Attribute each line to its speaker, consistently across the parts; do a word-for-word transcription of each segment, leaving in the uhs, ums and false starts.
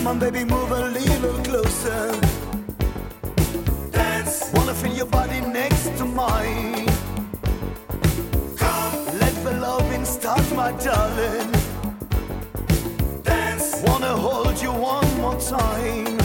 Speaker 1: on, baby, move a little closer. Dance. Wanna feel your body next to mine. Come. Let the loving start, my darling. Dance. Wanna hold you one more time.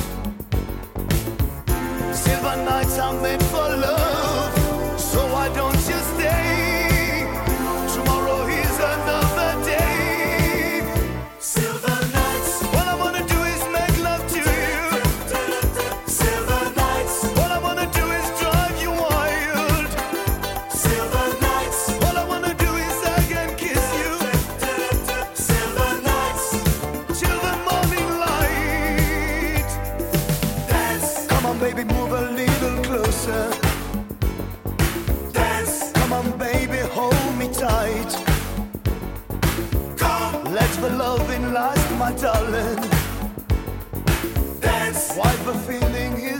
Speaker 1: Silver nights are made for love, so why don't you stay? Tomorrow is another day. Silver nights. All I wanna do is make love to you. Silver nights. All I wanna do is drive you wild. Silver nights. All I wanna do is hug and kiss you. Silver nights. Till the morning light. Dance. Come on, baby, move a little closer. Dance. Come on, baby, hold me tight. Come. Let the loving last, my darling. Dance. Wipe the feeling